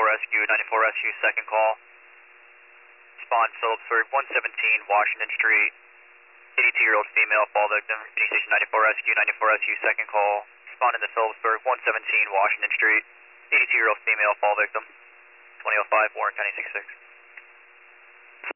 Rescue, 94 Rescue, second call. Respond Phillipsburg, 117 Washington Street. 82-year-old female fall victim. Union Station 94 Rescue, 94 Rescue, second call. Responding to Phillipsburg, 117 Washington Street. 82-year-old female fall victim. 2005 Warren County 66.